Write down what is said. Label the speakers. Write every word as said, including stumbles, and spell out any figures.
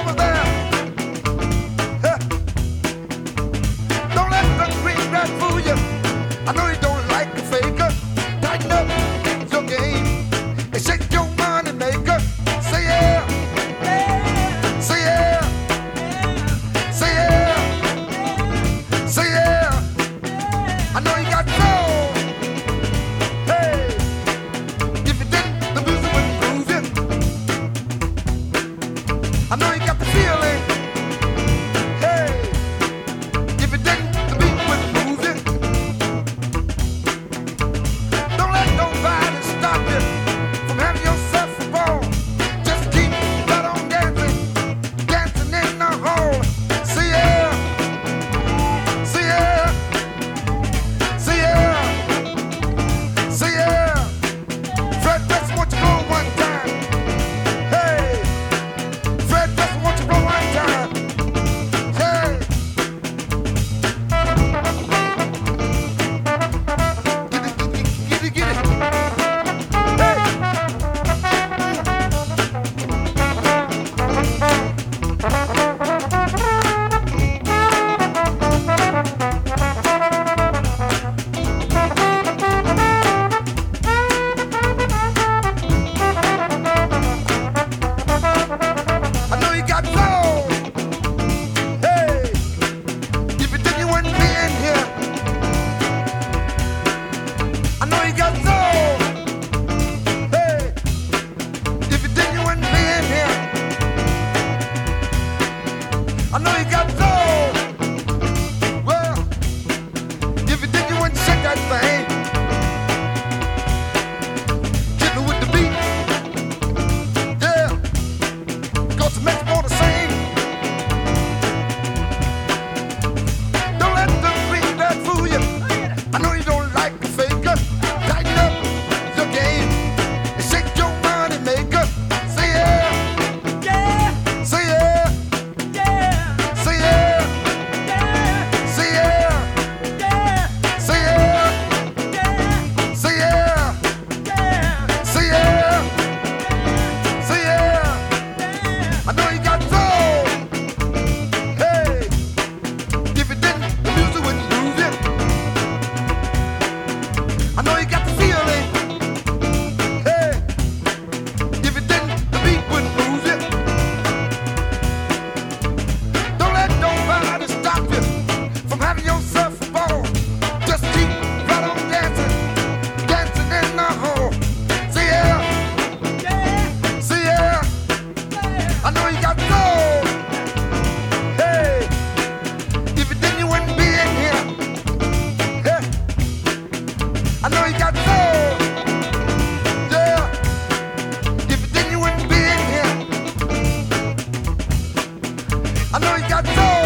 Speaker 1: over there. Huh. Don't let the green grass fool you. I know you don't like a faker. Tighten up your game and shake your money maker. Say yeah, say yeah, say yeah, say yeah. I know you got soul. Hey, if you didn't, the music wouldn't groove you. I know you got the feeling. Hey, if you didn't, the beat wouldn't move you. Don't let nobody stop you from having yourself a ball. Just keep right on dancing, dancing in the hall. Say yeah, say yeah, say yeah, say yeah. Fred West, won't you blow one time? Hey, Fred West, won't you blow one time? Hey. Get it, get it, get it. Hey. I know you got soul. Hey, if you did, you wouldn't be in here. I know you got soul. Hey, if you did, you wouldn't be in here. I know you got soul. Well, if you did, you wouldn't shake that thing. Getting with the beat. Yeah, cause it makes more to sing. Don't let the green grass fool you. I know you don't like a faker. Tighten up your game and shake your money maker. Say yeah, say yeah, say yeah, say yeah, say yeah, say yeah, say yeah, say yeah. I know you got soul. Hey, if you didn't, the music wouldn't move you. I know you got the feeling. Hey, if you didn't, the beat wouldn't move you. Don't let nobody stop you from having yourself a ball. Just keep right on dancing, dancing in the hall. Say yeah, say yeah. I know you got soul. Hey, if you didn't, you wouldn't be in here. Hey, I know you got soul. Yeah, if you didn't, you wouldn't be in here. I know you got soul.